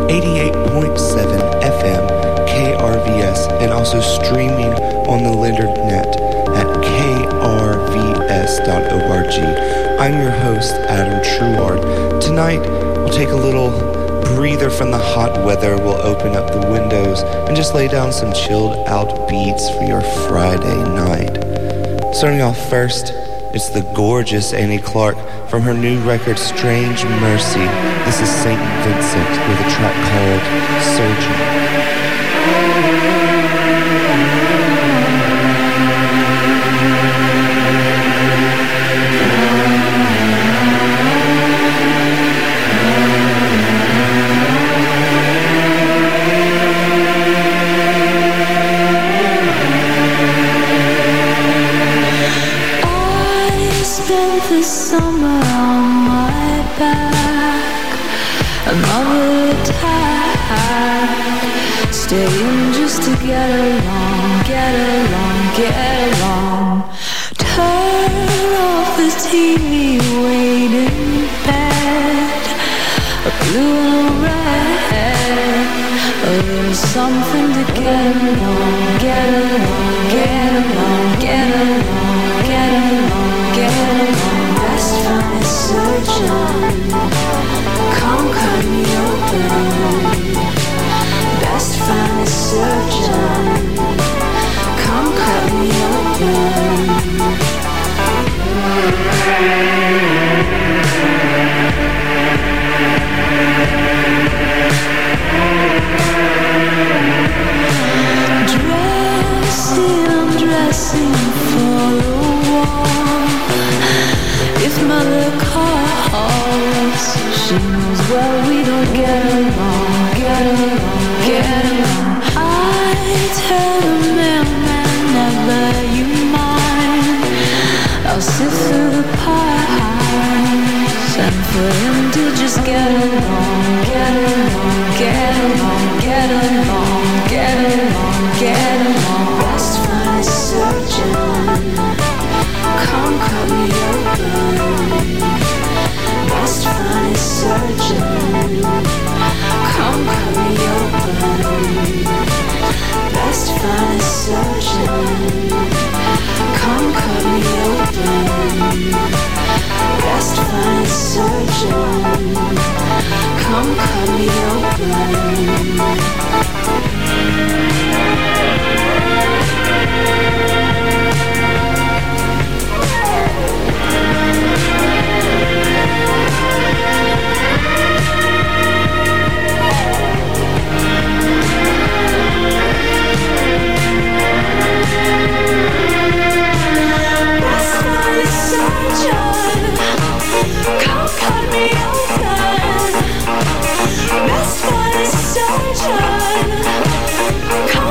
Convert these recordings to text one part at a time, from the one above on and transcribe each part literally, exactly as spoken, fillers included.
eighty-eight point seven F M K R V S, and also streaming on the internet at K R V S dot org. I'm your host, Adam Truard. Tonight, we'll take a little breather from the hot weather. We'll open up the windows and just lay down some chilled out beats for your Friday night. Starting off first, it's the gorgeous Annie Clark from her new record Strange Mercy. This is Saint Vincent with a track called Surgeon. The summer on my back, another attack, staying just to get along, get along, get along. Turn off the T V, wait in bed, a blue and a red, a little something to get along, get along, get along, get along, get along, get along. Best friend is surgeon, come cut me open. Best friend is surgeon, come cut me open. Dressing, I'm dressing for a walk. If mother calls, she knows well we don't get along, get along, get along. I tell the mailman never you mind. I'll sift through the pies and for him to just get along, get along, get along, get along, get along, get along. Best friend is surgeon, come cut me open. Best friend is surgeon, come cut me open. Best friend is surgeon, come cut me open. Best friend is surgeon, come cut me open. Come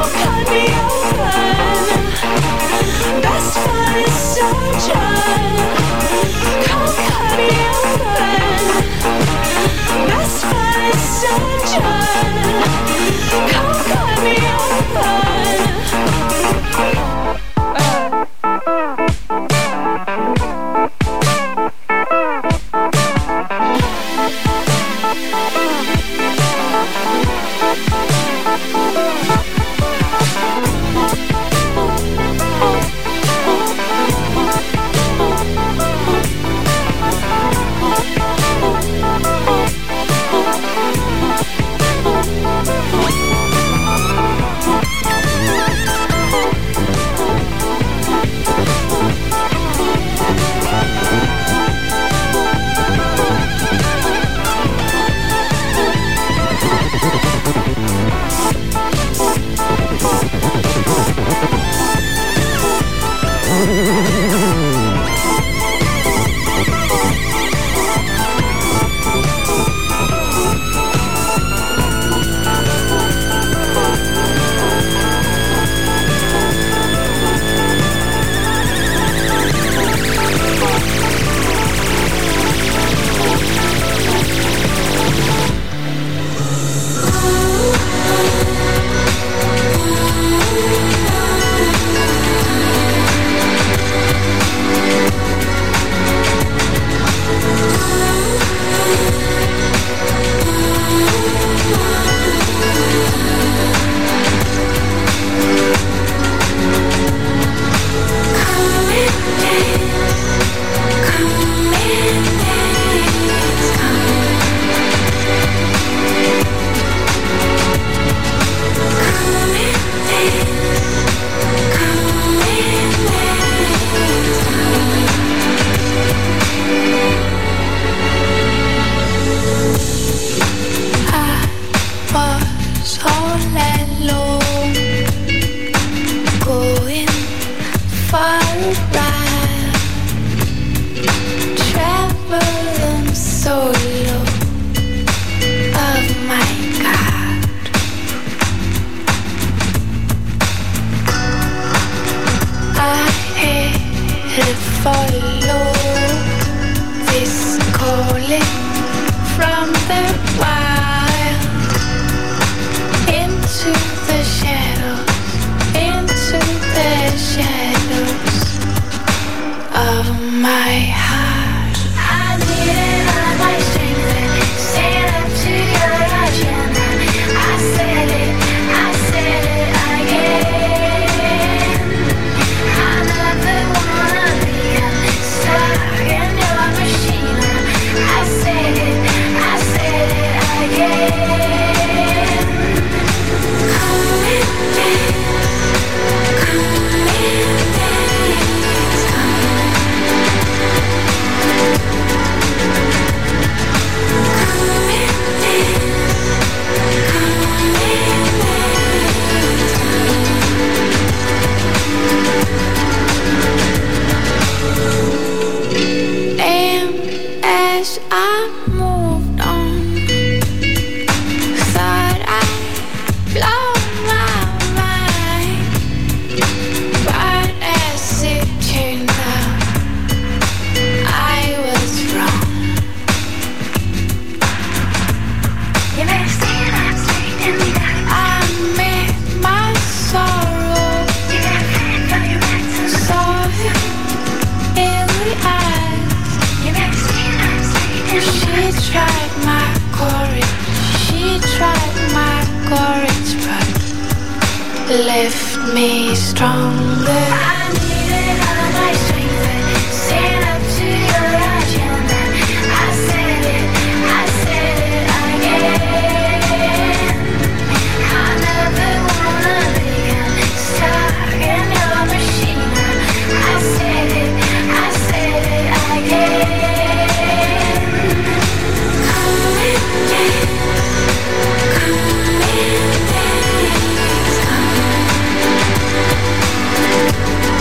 Lift me stronger. I needed all my strength to stand up to your agenda. I said it, I said it again. I never wanna be stuck in your machine. I said it, I said it again. Come in, come in, come.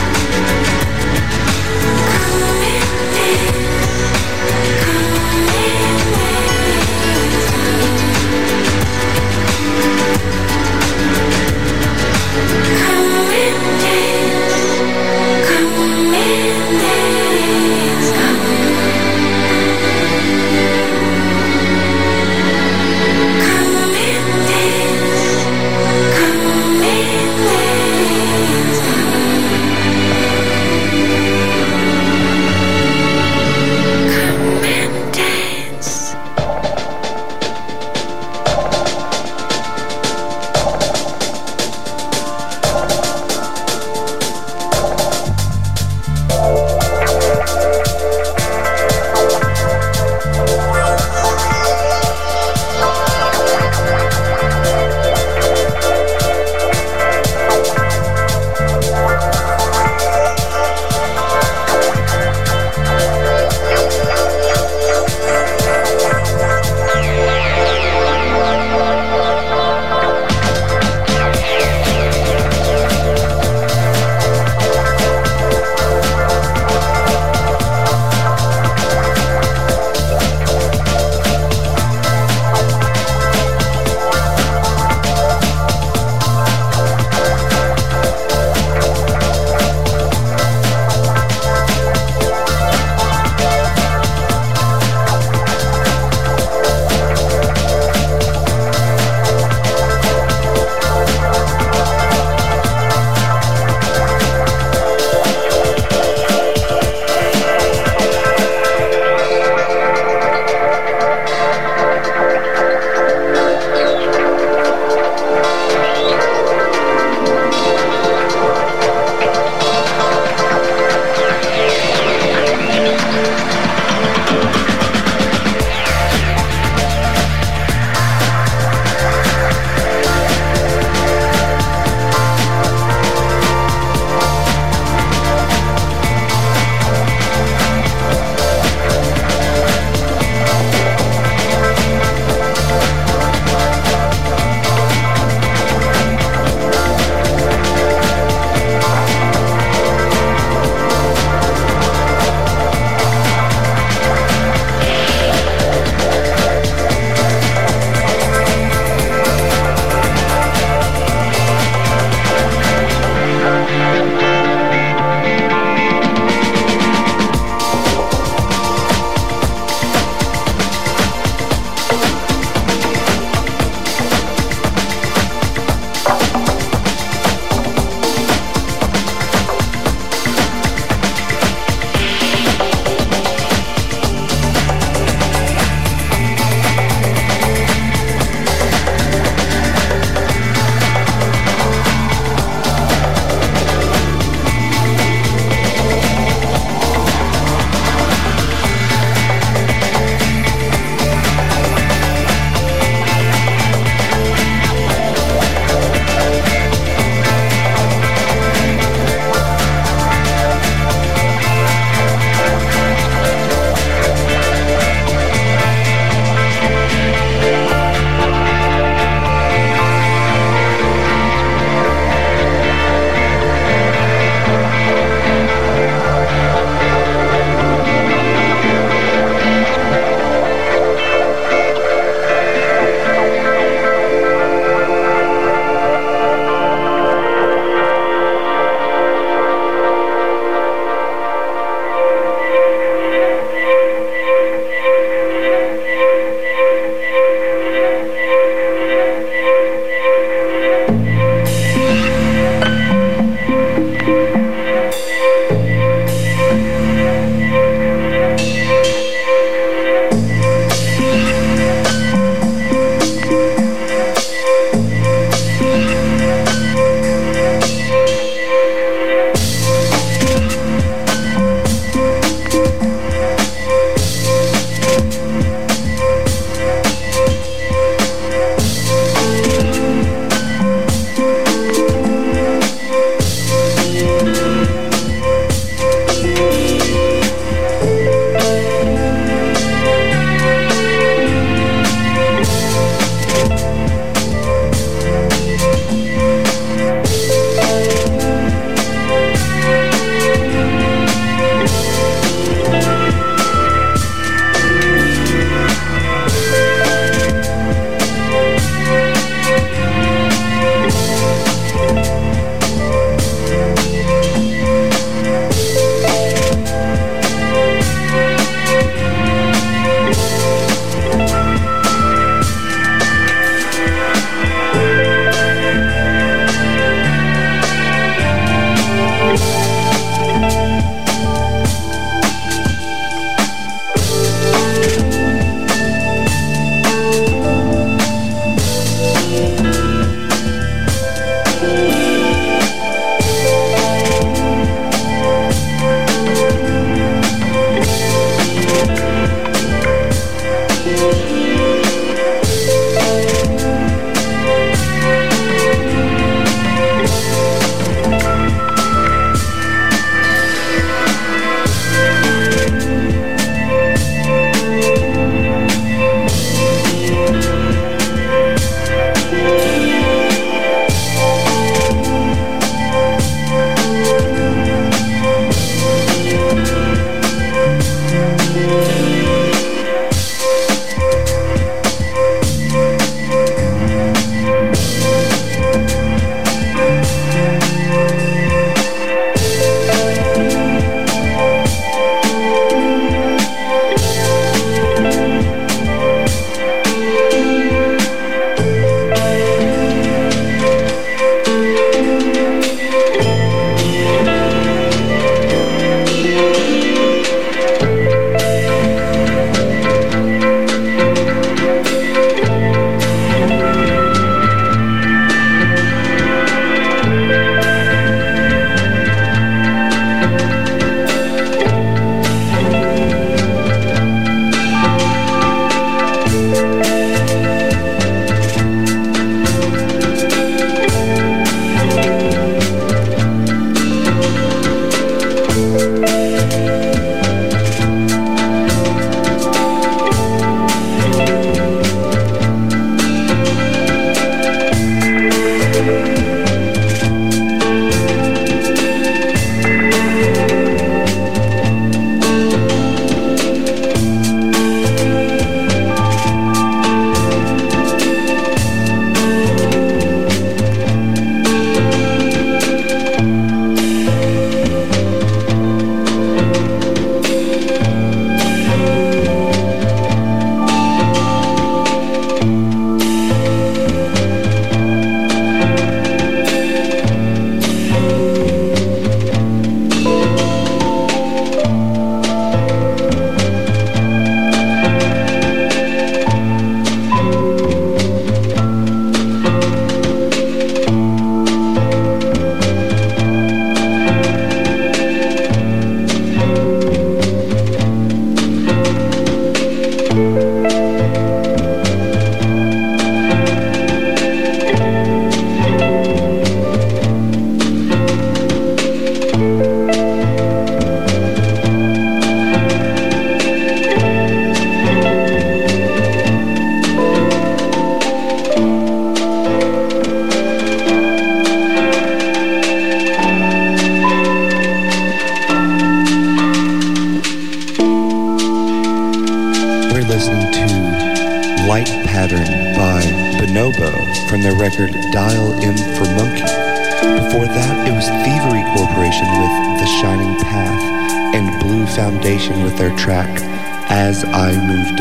Bonobo from their record Dial M for Monkey. Before that, it was Thievery Corporation with The Shining Path and Blue Foundation with their track As I Moved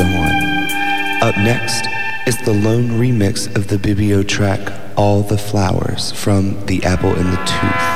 On. Up next is the lone remix of the Bibio track All the Flowers from The Apple and the Tooth.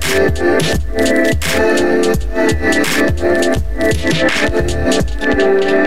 Thank you.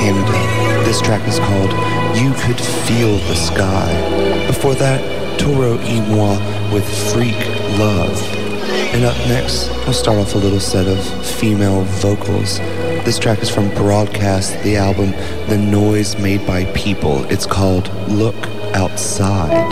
Canada. This track is called You Could Feel the Sky. Before that, Toro y Moi with Freak Love. And up next, I'll start off a little set of female vocals. This track is from Broadcast, the album The Noise Made by People. It's called Look Outside.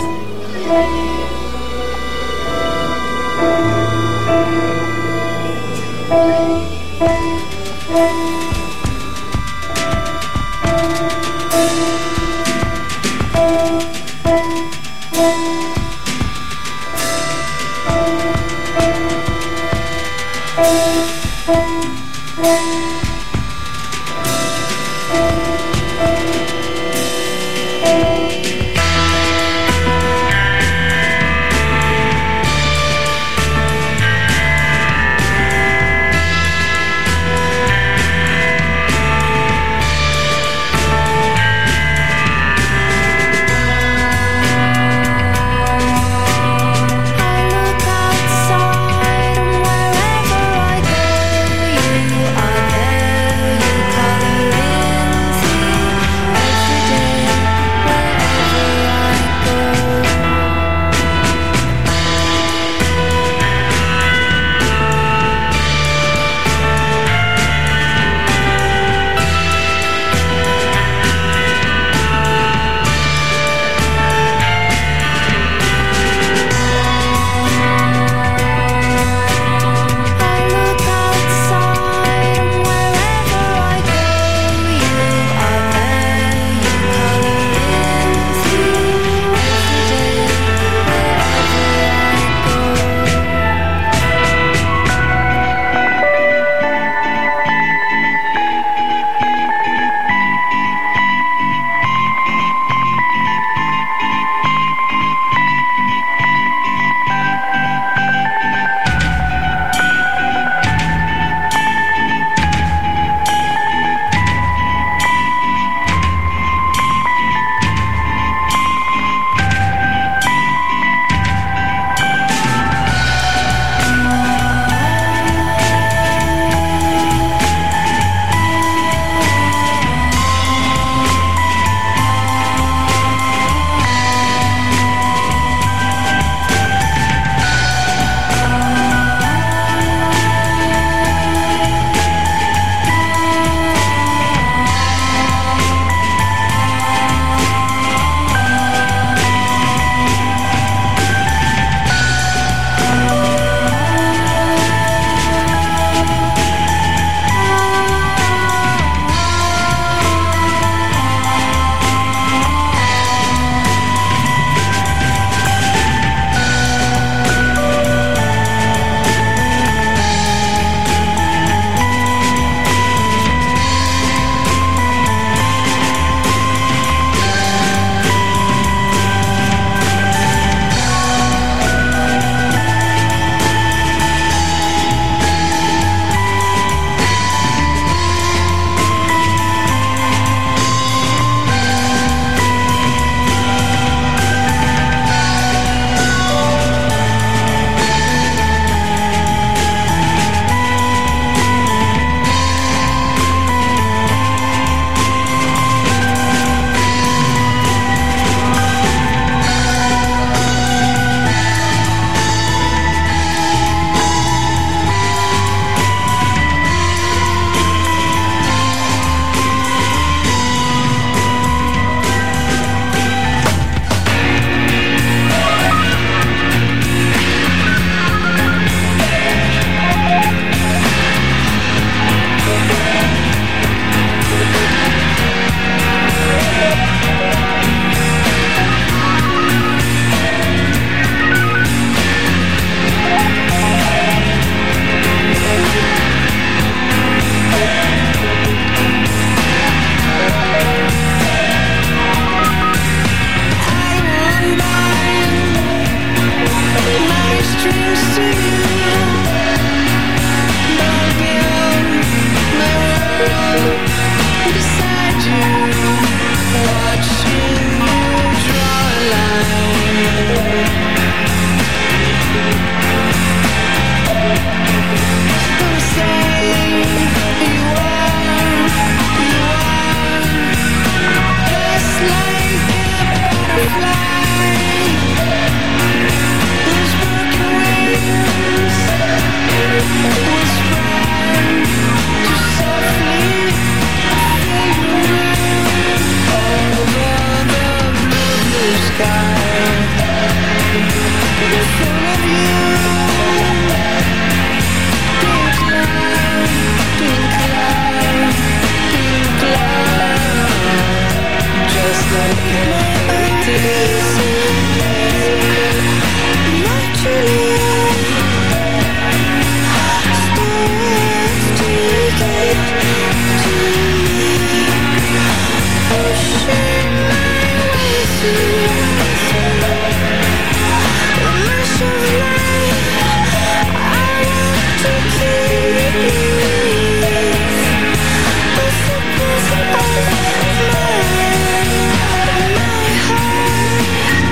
Heart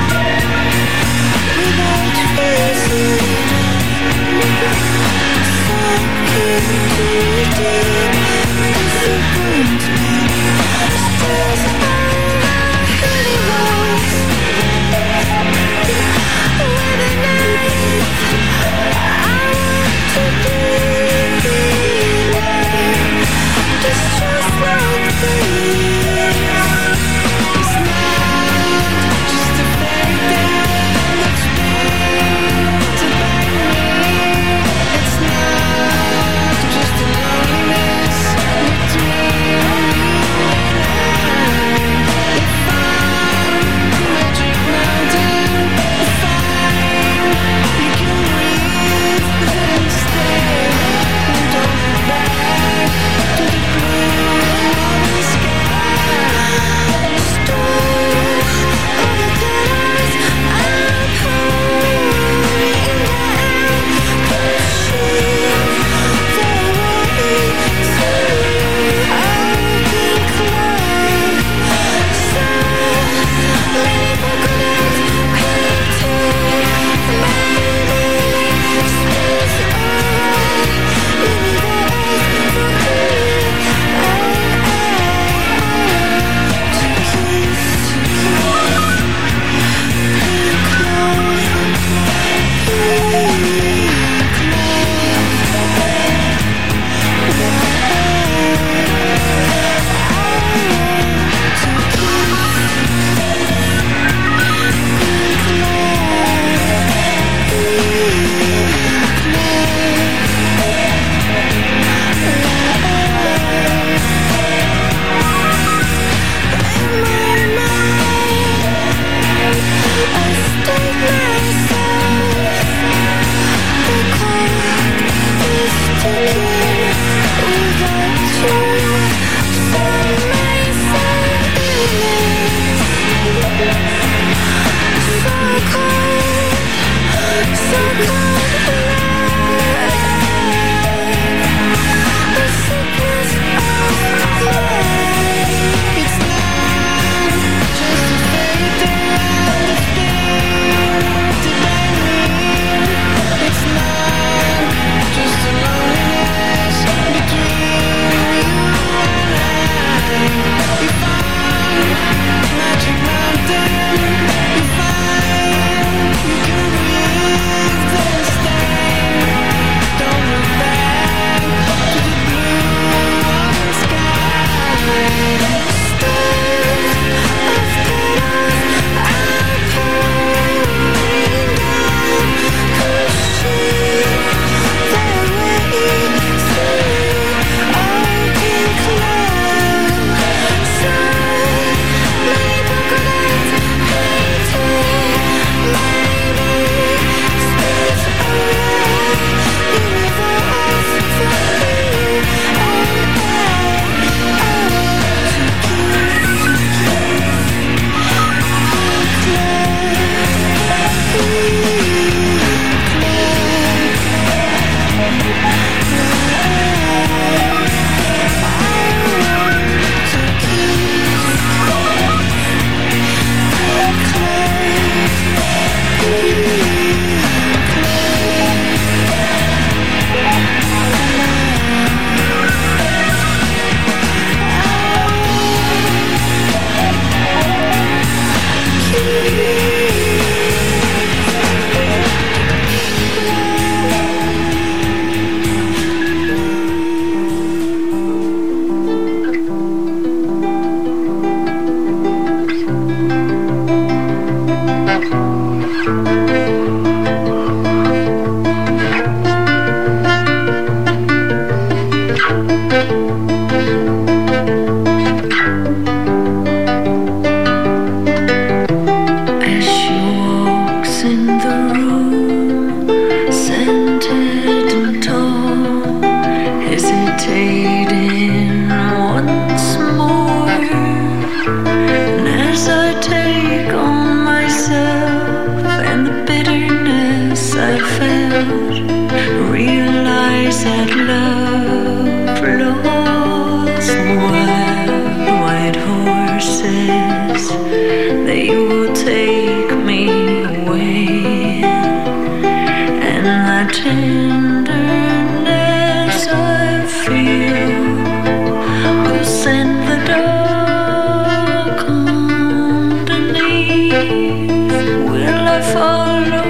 horses, they will take me away, and the tenderness I feel will send the dark underneath. Will I follow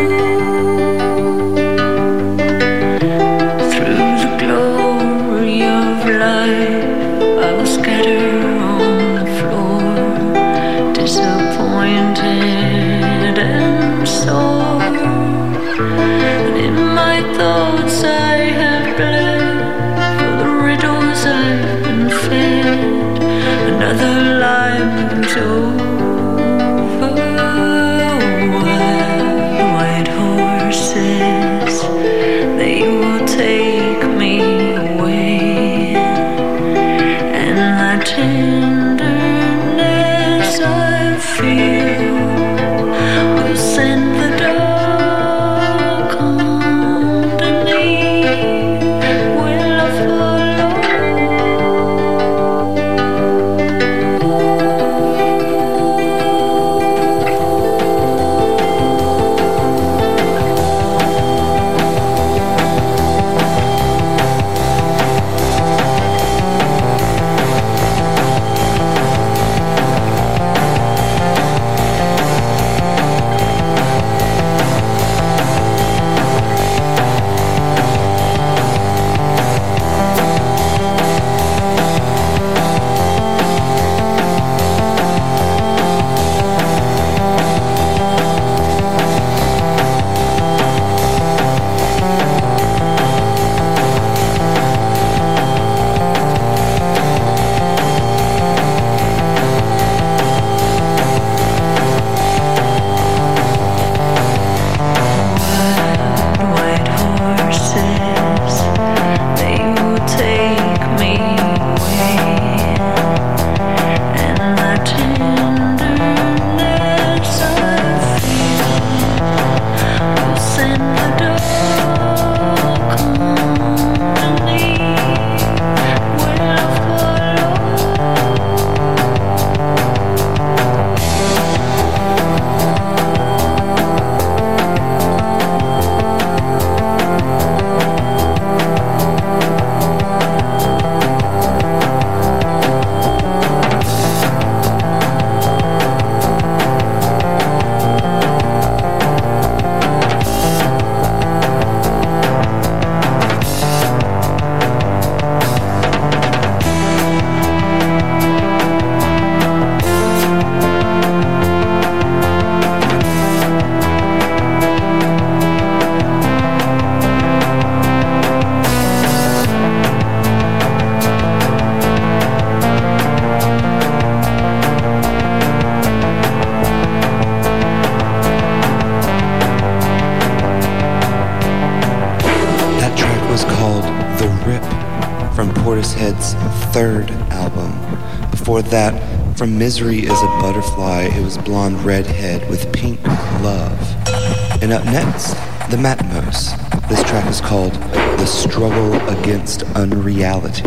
through the glory of life? I will scatter on the floor, disappointed and sore. And in my thoughts I have bled for the riddles I've been fed. Another lie moves over. Wild white horses, they will take me away, and the tenderness I feel will send the dark underneath. Will I follow? White horses, they will take me away, and the tenderness I feel will send the dark underneath. Will I follow? That track was called The Rip from Portishead's third album. Before that, from Misery is a Butterfly, it was Blonde Redhead with Pink Love. And up next, The Matmos. This track is called The Struggle Against Unreality.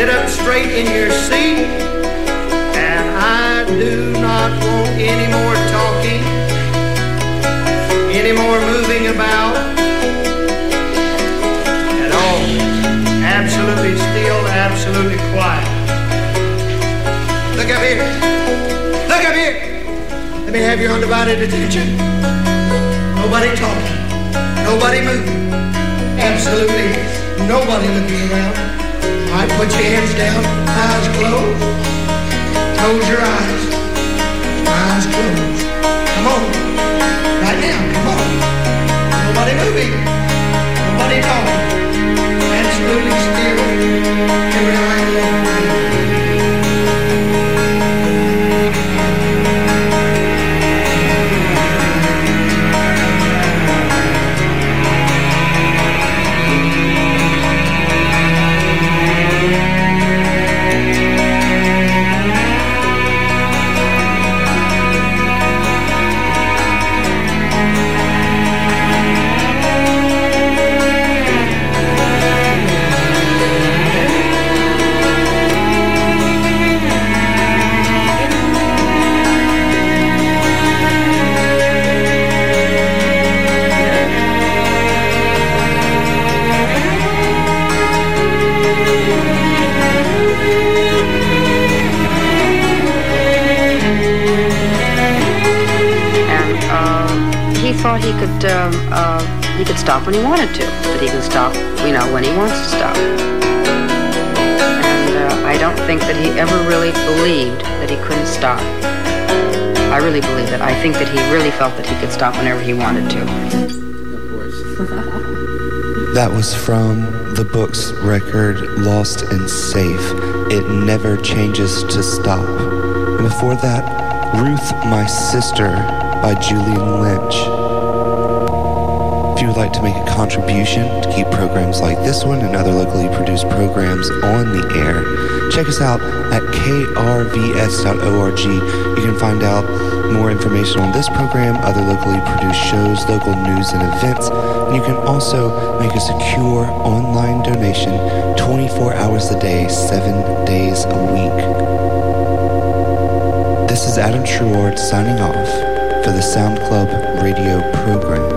sit up straight in your seat. And I do not want any more talking, any more moving about at all. Absolutely still, absolutely quiet. Look up here. Look up here. Let me have your undivided attention. Nobody talking. Nobody moving. Absolutely nobody looking around. All right, put your hands down. Eyes closed. Close your eyes. Eyes closed. Come on. Right now, come on. Nobody moving. Nobody talking. Absolutely still. Every eye closed. Thought he could um, uh, he could stop when he wanted to, but he can stop, you know, when he wants to stop. And uh, I don't think that he ever really believed that he couldn't stop. I really believe that. I think that he really felt that he could stop whenever he wanted to. Of course. That was from the Books record Lost and Safe. It Never Changes to Stop. And before that, Ruth, My Sister by Julian Lynch. If you would like to make a contribution to keep programs like this one and other locally produced programs on the air, check us out at K R V S dot org. You can find out more information on this program, other locally produced shows, local news and events, and you can also make a secure online donation twenty-four hours a day, seven days a week. This is Adam Truard signing off for the Sound Club radio program.